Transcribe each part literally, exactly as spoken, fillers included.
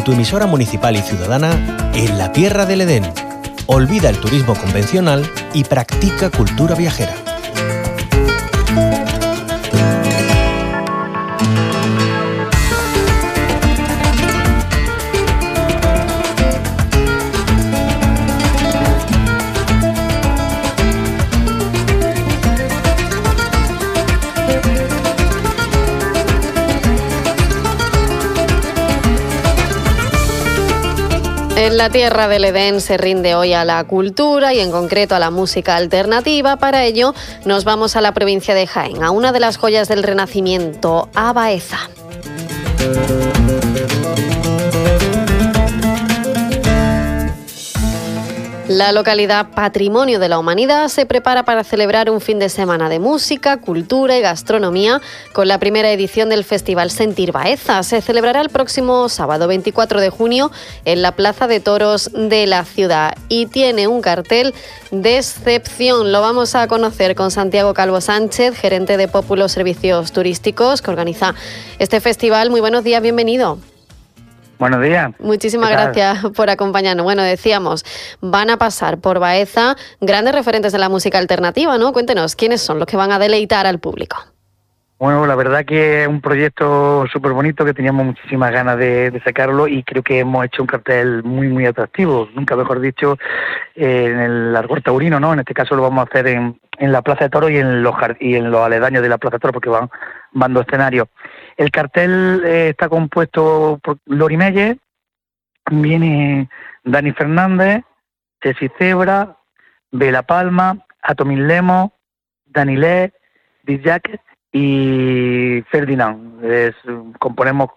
tu emisora municipal y ciudadana en la Tierra del Edén. Olvida el turismo convencional y practica cultura viajera. En la Tierra del Edén se rinde hoy a la cultura y en concreto a la música alternativa. Para ello nos vamos a la provincia de Jaén, a una de las joyas del Renacimiento, a Baeza. La localidad Patrimonio de la Humanidad se prepara para celebrar un fin de semana de música, cultura y gastronomía con la primera edición del Festival Sentir Baeza. Se celebrará el próximo sábado veinticuatro de junio en la Plaza de Toros de la ciudad y tiene un cartel de excepción. Lo vamos a conocer con Santiago Calvo Sánchez, gerente de Pópulo Servicios Turísticos, que organiza este festival. Muy buenos días, bienvenido. Buenos días. Muchísimas gracias por acompañarnos. Bueno, decíamos, van a pasar por Baeza grandes referentes de la música alternativa, ¿no? Cuéntenos, ¿quiénes son los que van a deleitar al público? Bueno, la verdad que es un proyecto súper bonito que teníamos muchísimas ganas de, de sacarlo y creo que hemos hecho un cartel muy, muy atractivo. Nunca mejor dicho, eh, en el Argor Taurino, ¿no? En este caso lo vamos a hacer en, en la Plaza de Toros y en los y en los aledaños de la Plaza de Toros porque van, van dos escenarios. El cartel eh, está compuesto por Lori Meyer, viene Dani Fernández, Ceci Zebra, Bela Palma, Atomil Lemos, Danilé, Dijac y Ferdinand. Es, componemos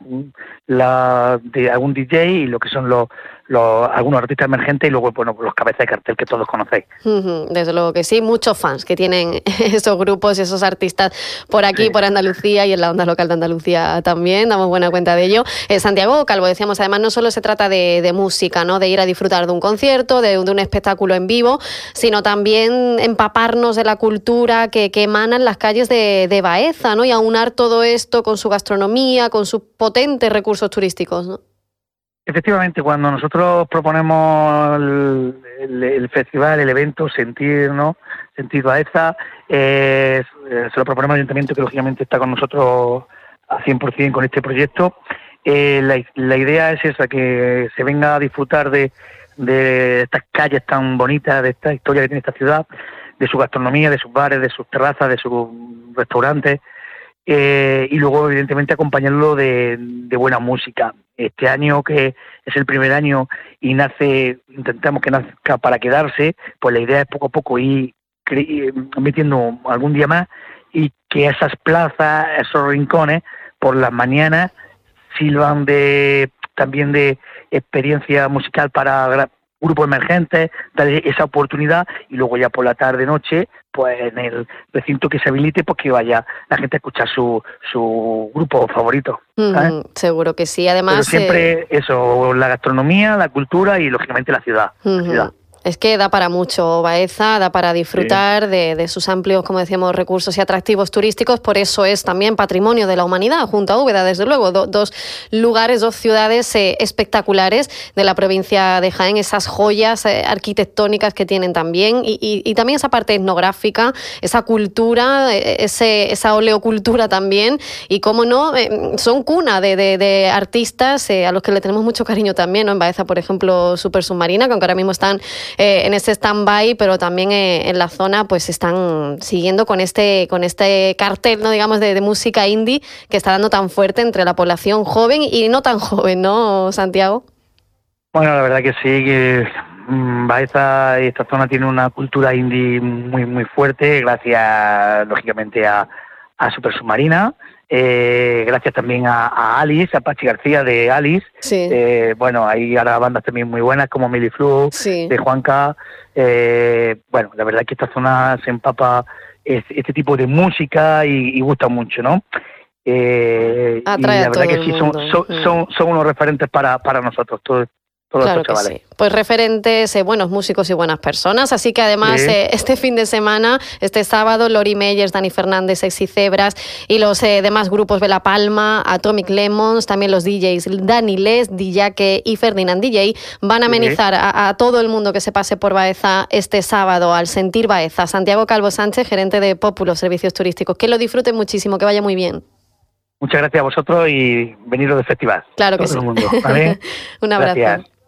la de algún D J y lo que son los, los algunos artistas emergentes y luego bueno los cabezas de cartel que todos conocéis. Desde luego que sí, muchos fans que tienen esos grupos y esos artistas por aquí, sí, por Andalucía y en la onda local de Andalucía también, damos buena cuenta de ello. Eh, Santiago Calvo, decíamos, además no solo se trata de, de música, ¿no? De ir a disfrutar de un concierto, de, de un espectáculo en vivo, sino también empaparnos de la cultura que, que emana en las calles de, de Baeza, ¿no? Y aunar todo esto con su gastronomía, con sus potentes recursos turísticos, ¿no? Efectivamente, cuando nosotros proponemos el, el, el festival, el evento, Sentir, ¿no? Sentir Baeza, eh, se lo proponemos al ayuntamiento que lógicamente está con nosotros a cien por ciento con este proyecto. Eh, la, la idea es esa, que se venga a disfrutar de, de estas calles tan bonitas, de esta historia que tiene esta ciudad, de su gastronomía, de sus bares, de sus terrazas, de sus restaurantes. Eh, y luego, evidentemente, acompañarlo de, de buena música. Este año, que es el primer año y nace, intentamos que nazca para quedarse, pues la idea es poco a poco ir metiendo algún día más y que esas plazas, esos rincones, por las mañanas sirvan de, también de experiencia musical para grupos emergentes, darle esa oportunidad y luego ya por la tarde, noche, pues en el recinto que se habilite, pues que vaya la gente a escuchar su, su grupo favorito. Mm, seguro que sí, además... Pero siempre eh... eso, la gastronomía, la cultura y lógicamente la ciudad. Mm-hmm. La ciudad. Es que da para mucho Baeza, da para disfrutar sí. de, de sus amplios, como decíamos, recursos y atractivos turísticos. Por eso es también Patrimonio de la Humanidad, junto a Úbeda, desde luego. Do, dos lugares, dos ciudades eh, espectaculares de la provincia de Jaén, esas joyas eh, arquitectónicas que tienen también y, y, y también esa parte etnográfica, esa cultura, eh, ese, esa oleocultura también. Y cómo no, eh, son cuna de, de, de artistas eh, a los que le tenemos mucho cariño también, ¿no? En Baeza, por ejemplo, Super Submarina, que aunque ahora mismo están... Eh, en ese stand-by, pero también eh, en la zona pues están siguiendo con este con este cartel, no digamos, de, de música indie que está dando tan fuerte entre la población joven y no tan joven, ¿no, Santiago? Bueno, la verdad que sí, que mmm, Baeza y esta zona tiene una cultura indie muy muy fuerte, gracias lógicamente a, a Super Submarina. Eh, gracias también a, a Alice, a Pachi García de Alice. Sí. Eh, bueno, hay ahora bandas también muy buenas como Mili Flu, sí. de Juanca. Eh, bueno, la verdad es que esta zona se empapa este, este tipo de música y, y gusta mucho, ¿no? Eh, y la verdad que sí, son, son, son, son unos referentes para, para nosotros. Todo, todos claro estos que chavales. sí. Pues referentes, eh, buenos músicos y buenas personas. Así que además Sí. eh, este fin de semana, este sábado, Lori Meyers, Dani Fernández, Sexy Zebras y los eh, demás grupos Bella Palma, Atomic Lemons, también los D Js Dani Les, Dillaque y Ferdinand D J van a amenizar sí. a, a todo el mundo que se pase por Baeza este sábado al Sentir Baeza. Santiago Calvo Sánchez, gerente de Populo Servicios Turísticos. Que lo disfruten muchísimo, que vaya muy bien. Muchas gracias a vosotros y veniros del festival. Claro que todo sí. El mundo, ¿vale? Un abrazo. Gracias.